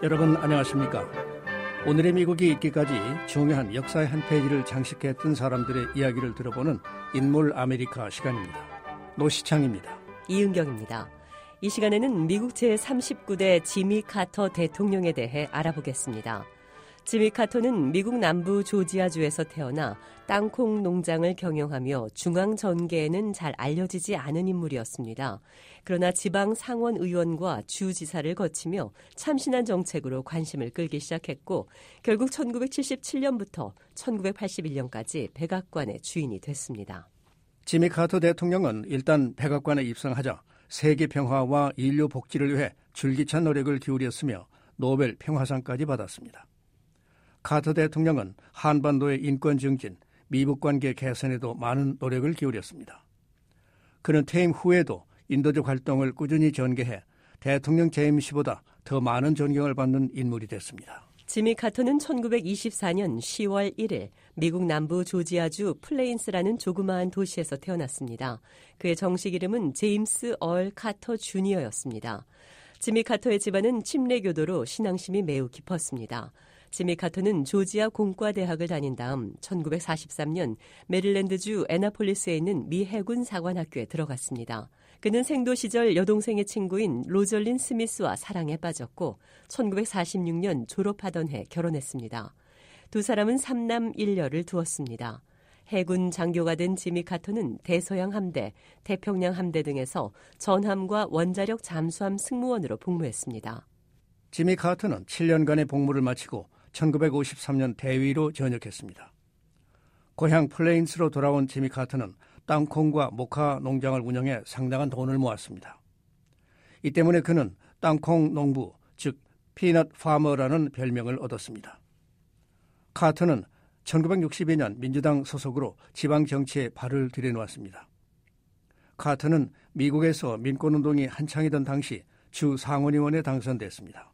여러분 안녕하십니까? 오늘의 미국이 있기까지 중요한 역사의 한 페이지를 장식했던 사람들의 이야기를 들어보는 인물 아메리카 시간입니다. 노시창입니다. 이은경입니다. 이 시간에는 미국 제39대 지미 카터 대통령에 대해 알아보겠습니다. 지미 카터는 미국 남부 조지아주에서 태어나 땅콩 농장을 경영하며 중앙 전계에는 잘 알려지지 않은 인물이었습니다. 그러나 지방 상원 의원과 주지사를 거치며 참신한 정책으로 관심을 끌기 시작했고 결국 1977년부터 1981년까지 백악관의 주인이 됐습니다. 지미 카터 대통령은 일단 백악관에 입성하자 세계 평화와 인류 복지를 위해 줄기찬 노력을 기울였으며 노벨 평화상까지 받았습니다. 카터 대통령은 한반도의 인권 증진, 미북 관계 개선에도 많은 노력을 기울였습니다. 그는 퇴임 후에도 인도적 활동을 꾸준히 전개해 대통령 재임 시보다 더 많은 존경을 받는 인물이 됐습니다. 지미 카터는 1924년 10월 1일 미국 남부 조지아주 플레인스라는 조그마한 도시에서 태어났습니다. 그의 정식 이름은 제임스 얼 카터 주니어였습니다. 지미 카터의 집안은 침례교도로 신앙심이 매우 깊었습니다. 지미 카터는 조지아 공과대학을 다닌 다음 1943년 메릴랜드주 애나폴리스에 있는 미 해군 사관학교에 들어갔습니다. 그는 생도 시절 여동생의 친구인 로절린 스미스와 사랑에 빠졌고 1946년 졸업하던 해 결혼했습니다. 두 사람은 3남 1녀를 두었습니다. 해군 장교가 된 지미 카터는 대서양 함대, 태평양 함대 등에서 전함과 원자력 잠수함 승무원으로 복무했습니다. 지미 카터는 7년간의 복무를 마치고 1953년 대위로 전역했습니다. 고향 플레인스로 돌아온 지미 카터는 땅콩과 모카 농장을 운영해 상당한 돈을 모았습니다. 이 때문에 그는 땅콩 농부, 즉 피넛 파머라는 별명을 얻었습니다. 카터는 1962년 민주당 소속으로 지방 정치에 발을 들여놓았습니다. 카터는 미국에서 민권운동이 한창이던 당시 주 상원의원에 당선됐습니다.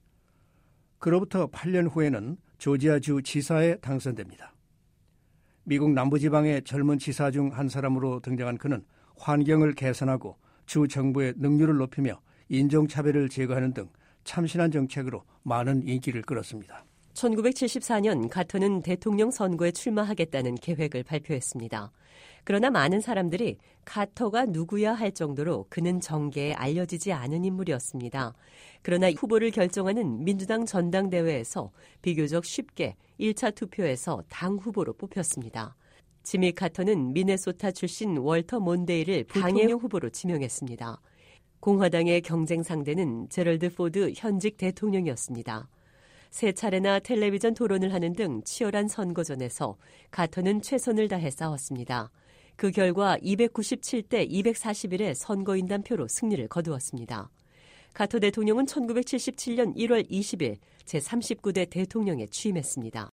그로부터 8년 후에는 조지아주 지사에 당선됩니다. 미국 남부지방의 젊은 지사 중 한 사람으로 등장한 그는 환경을 개선하고 주 정부의 능률을 높이며 인종차별을 제거하는 등 참신한 정책으로 많은 인기를 끌었습니다. 1974년 카터는 대통령 선거에 출마하겠다는 계획을 발표했습니다. 그러나 많은 사람들이 카터가 누구야 할 정도로 그는 정계에 알려지지 않은 인물이었습니다. 그러나 후보를 결정하는 민주당 전당대회에서 비교적 쉽게 1차 투표에서 당 후보로 뽑혔습니다. 지미 카터는 미네소타 출신 월터 몬데이를 부통령 후보로 지명했습니다. 공화당의 경쟁 상대는 제럴드 포드 현직 대통령이었습니다. 세 차례나 텔레비전 토론을 하는 등 치열한 선거전에서 카터는 최선을 다해 싸웠습니다. 그 결과 297대 241의 선거인단 표로 승리를 거두었습니다. 카터 대통령은 1977년 1월 20일 제39대 대통령에 취임했습니다.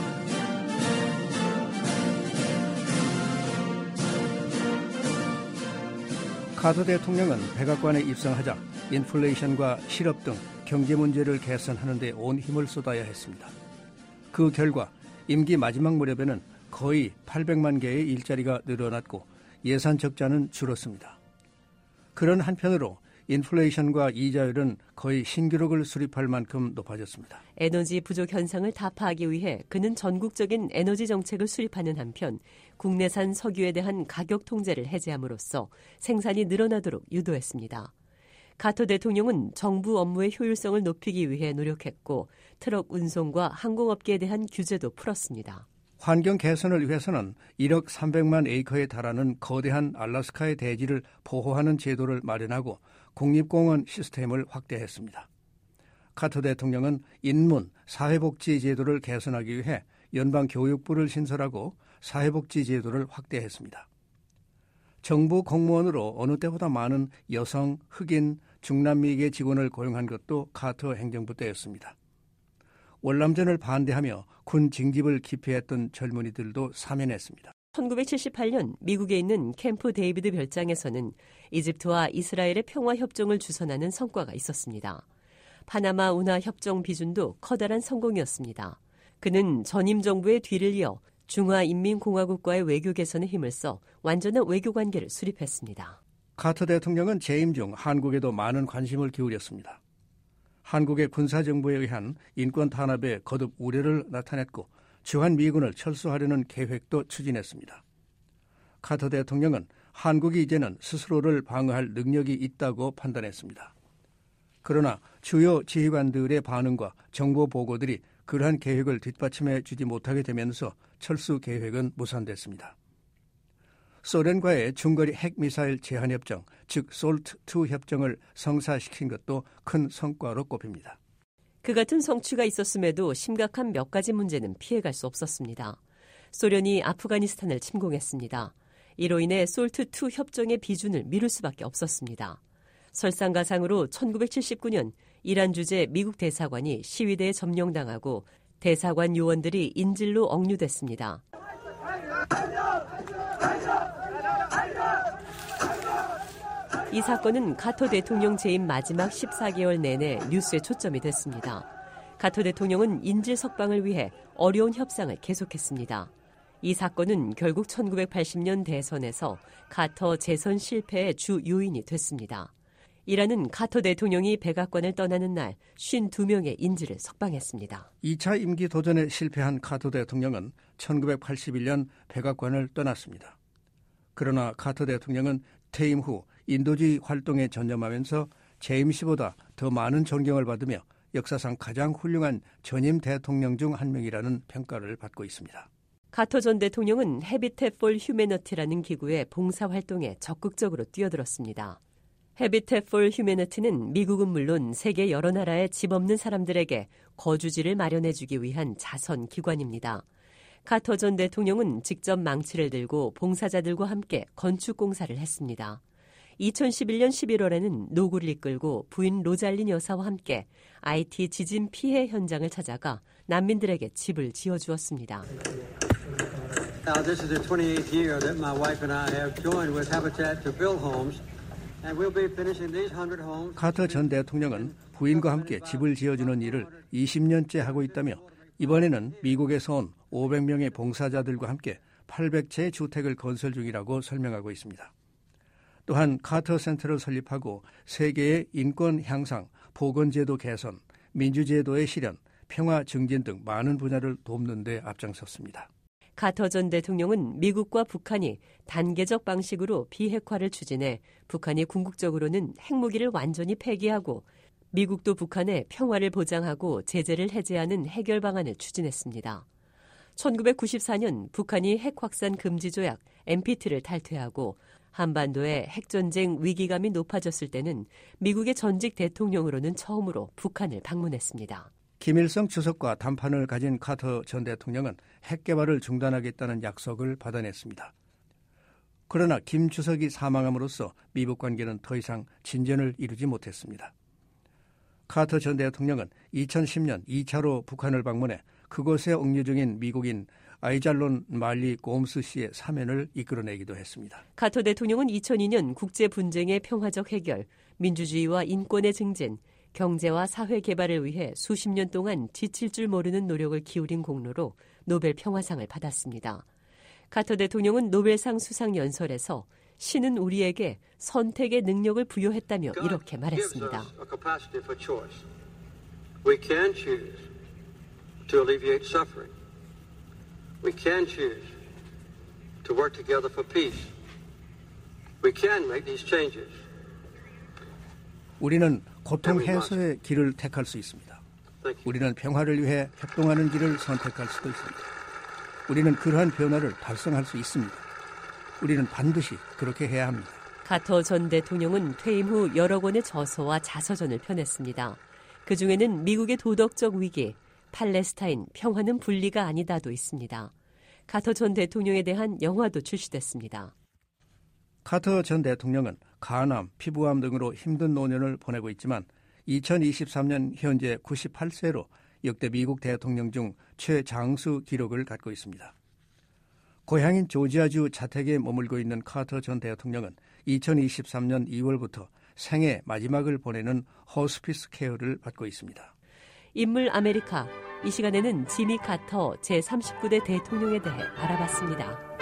카터 대통령은 백악관에 입성하자 인플레이션과 실업 등 경제 문제를 개선하는 데 온 힘을 쏟아야 했습니다. 그 결과 임기 마지막 무렵에는 거의 800만 개의 일자리가 늘어났고 예산 적자는 줄었습니다. 그런 한편으로 인플레이션과 이자율은 거의 신기록을 수립할 만큼 높아졌습니다. 에너지 부족 현상을 타파하기 위해 그는 전국적인 에너지 정책을 수립하는 한편 국내산 석유에 대한 가격 통제를 해제함으로써 생산이 늘어나도록 유도했습니다. 카터 대통령은 정부 업무의 효율성을 높이기 위해 노력했고 트럭 운송과 항공업계에 대한 규제도 풀었습니다. 환경 개선을 위해서는 1억 300만 에이커에 달하는 거대한 알래스카의 대지를 보호하는 제도를 마련하고 국립공원 시스템을 확대했습니다. 카터 대통령은 인문, 사회복지 제도를 개선하기 위해 연방교육부를 신설하고 사회복지 제도를 확대했습니다. 정부 공무원으로 어느 때보다 많은 여성, 흑인, 중남미계 직원을 고용한 것도 카터 행정부 때였습니다. 월남전을 반대하며 군 징집을 기피했던 젊은이들도 사면했습니다. 1978년 미국에 있는 캠프 데이비드 별장에서는 이집트와 이스라엘의 평화협정을 주선하는 성과가 있었습니다. 파나마 운하 협정 비준도 커다란 성공이었습니다. 그는 전임 정부의 뒤를 이어 중화인민공화국과의 외교 개선에 힘을 써 완전한 외교 관계를 수립했습니다. 카터 대통령은 재임 중 한국에도 많은 관심을 기울였습니다. 한국의 군사정부에 의한 인권 탄압에 거듭 우려를 나타냈고 주한 미군을 철수하려는 계획도 추진했습니다. 카터 대통령은 한국이 이제는 스스로를 방어할 능력이 있다고 판단했습니다. 그러나 주요 지휘관들의 반응과 정보 보고들이 그러한 계획을 뒷받침해 주지 못하게 되면서 철수 계획은 무산됐습니다. 소련과의 중거리 핵미사일 제한협정, 즉 솔트2 협정을 성사시킨 것도 큰 성과로 꼽힙니다. 그 같은 성취가 있었음에도 심각한 몇 가지 문제는 피해갈 수 없었습니다. 소련이 아프가니스탄을 침공했습니다. 이로 인해 솔트2 협정의 비준을 미룰 수밖에 없었습니다. 설상가상으로 1979년 이란 주재 미국 대사관이 시위대에 점령당하고 대사관 요원들이 인질로 억류됐습니다. 이 사건은 카터 대통령 재임 마지막 14개월 내내 뉴스에 초점이 됐습니다. 카터 대통령은 인질 석방을 위해 어려운 협상을 계속했습니다. 이 사건은 결국 1980년 대선에서 카터 재선 실패의 주 요인이 됐습니다. 이란은 카터 대통령이 백악관을 떠나는 날 52명의 인질을 석방했습니다. 2차 임기 도전에 실패한 카터 대통령은 1981년 백악관을 떠났습니다. 그러나 카터 대통령은 퇴임 후 인도주의 활동에 전념하면서 재임 시보다 더 많은 존경을 받으며 역사상 가장 훌륭한 전임 대통령 중 한 명이라는 평가를 받고 있습니다. 카터 전 대통령은 해비텟 폴 휴매너티라는 기구의 봉사활동에 적극적으로 뛰어들었습니다. 해비텟 폴 휴매너티는 미국은 물론 세계 여러 나라의 집 없는 사람들에게 거주지를 마련해주기 위한 자선 기관입니다. 카터 전 대통령은 직접 망치를 들고 봉사자들과 함께 건축 공사를 했습니다. 2011년 11월에는 노구를 이끌고 부인 로잘린 여사와 함께 IT 지진 피해 현장을 찾아가 난민들에게 집을 지어주었습니다. Now, this is the 28th year that my wife and I have joined with Habitat to build homes, and we'll be finishing these 100 homes. 카터 전 대통령은 부인과 함께 집을 지어주는 일을 20년째 하고 있다며 이번에는 미국에서 온 500명의 봉사자들과 함께 800채의 주택을 건설 중이라고 설명하고 있습니다. 또한 카터 센터를 설립하고 세계의 인권 향상, 보건제도 개선, 민주제도의 실현, 평화 증진 등 많은 분야를 돕는 데 앞장섰습니다. 카터 전 대통령은 미국과 북한이 단계적 방식으로 비핵화를 추진해 북한이 궁극적으로는 핵무기를 완전히 폐기하고 미국도 북한의 평화를 보장하고 제재를 해제하는 해결 방안을 추진했습니다. 1994년 북한이 핵 확산 금지 조약 NPT를 탈퇴하고 한반도의 핵전쟁 위기감이 높아졌을 때는 미국의 전직 대통령으로는 처음으로 북한을 방문했습니다. 김일성 주석과 담판을 가진 카터 전 대통령은 핵 개발을 중단하겠다는 약속을 받아냈습니다. 그러나 김 주석이 사망함으로써 미북 관계는 더 이상 진전을 이루지 못했습니다. 카터 전 대통령은 2010년 2차로 북한을 방문해 그곳에 억류 중인 미국인 아이잘론 말리 곰스 씨의 사면을 이끌어내기도 했습니다. 카터 대통령은 2002년 국제 분쟁의 평화적 해결, 민주주의와 인권의 증진, 경제와 사회 개발을 위해 수십 년 동안 지칠 줄 모르는 노력을 기울인 공로로 노벨 평화상을 받았습니다. 카터 대통령은 노벨상 수상 연설에서 신은 우리에게 선택의 능력을 부여했다며 이렇게 말했습니다. We can choose to alleviate suffering. We can choose to work together for peace. We can make these changes. 우리는 고통 해소의 길을 택할 수 있습니다. 우리는 평화를 위해 협동하는 길을 선택할 수도 있습니다. 우리는 그러한 변화를 달성할 수 있습니다. 우리는 반드시 그렇게 해야 합니다. 카터 전 대통령은 퇴임 후 여러 권의 저서와 자서전을 펴냈습니다. 그중에는 미국의 도덕적 위기, 팔레스타인, 평화는 분리가 아니다도 있습니다. 카터 전 대통령에 대한 영화도 출시됐습니다. 카터 전 대통령은 간암, 피부암 등으로 힘든 노년을 보내고 있지만 2023년 현재 98세로 역대 미국 대통령 중 최장수 기록을 갖고 있습니다. 고향인 조지아주 자택에 머물고 있는 카터 전 대통령은 2023년 2월부터 생애 마지막을 보내는 호스피스 케어를 받고 있습니다. 인물 아메리카, 이 시간에는 지미 카터 제39대 대통령에 대해 알아봤습니다.